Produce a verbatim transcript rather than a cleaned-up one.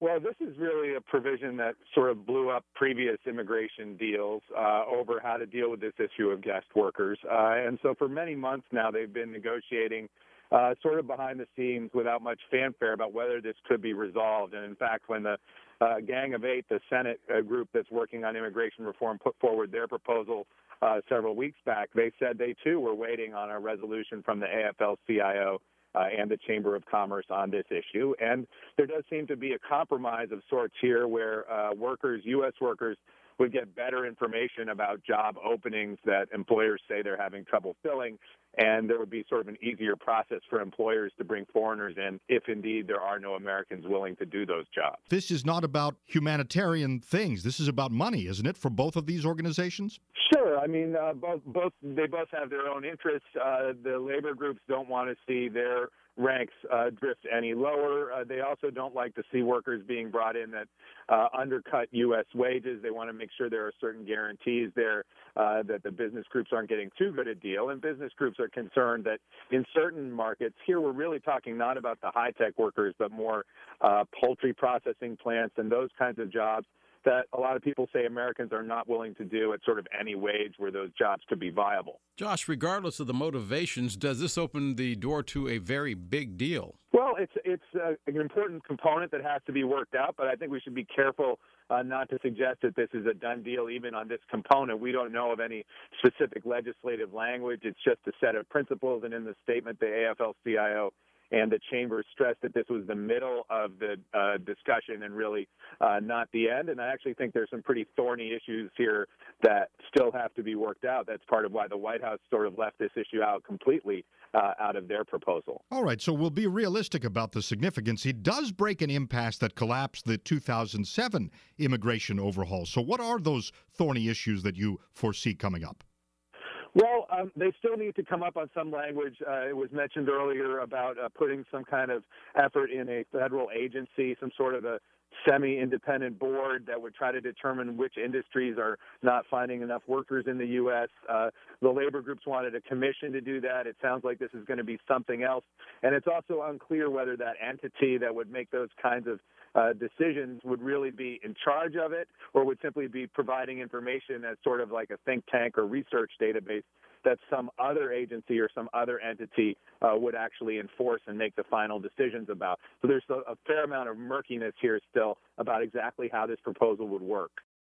Well, this is really a provision that sort of blew up previous immigration deals uh, over how to deal with this issue of guest workers. Uh, and so for many months now, they've been negotiating uh, sort of behind the scenes without much fanfare about whether this could be resolved. And in fact, when the uh, Gang of Eight, the Senate uh, group that's working on immigration reform, put forward their proposal uh, several weeks back, they said they too were waiting on a resolution from the A F L C I O Uh, and the Chamber of Commerce on this issue. And there does seem to be a compromise of sorts here where uh, workers, U S workers, would get better information about job openings that employers say they're having trouble filling, and there would be sort of an easier process for employers to bring foreigners in if indeed there are no Americans willing to do those jobs. This is not about humanitarian things. This is about money, isn't it, for both of these organizations? Sure. I mean, uh, both, both they both have their own interests. Uh, the labor groups don't want to see their ranks uh, drift any lower. Uh, they also don't like to see workers being brought in that uh, undercut U S wages. They want to make sure there are certain guarantees there uh, that the business groups aren't getting too good a deal. And business groups are concerned that in certain markets, here we're really talking not about the high-tech workers, but more uh, poultry processing plants and those kinds of jobs that a lot of people say Americans are not willing to do at sort of any wage where those jobs could be viable. Josh, regardless of the motivations, does this open the door to a very big deal? Well, it's it's uh, an important component that has to be worked out, but I think we should be careful uh, not to suggest that this is a done deal even on this component. We don't know of any specific legislative language. It's just a set of principles, and in the statement, the A F L C I O and the Chamber stressed that this was the middle of the uh, discussion and really uh, not the end. And I actually think there's some pretty thorny issues here that still have to be worked out. That's part of why the White House sort of left this issue out completely uh, out of their proposal. All right, so we'll be realistic about the significance. It does break an impasse that collapsed the two thousand seven immigration overhaul. So what are those thorny issues that you foresee coming up? Well, um, they still need to come up on some language. Uh, it was mentioned earlier about uh, putting some kind of effort in a federal agency, some sort of a semi-independent board that would try to determine which industries are not finding enough workers in the U S. Uh, the labor groups wanted a commission to do that. It sounds like this is going to be something else. And it's also unclear whether that entity that would make those kinds of uh, decisions would really be in charge of it or would simply be providing information as sort of like a think tank or research database that some other agency or some other entity uh, would actually enforce and make the final decisions about. So there's a, a fair amount of murkiness here still about exactly how this proposal would work.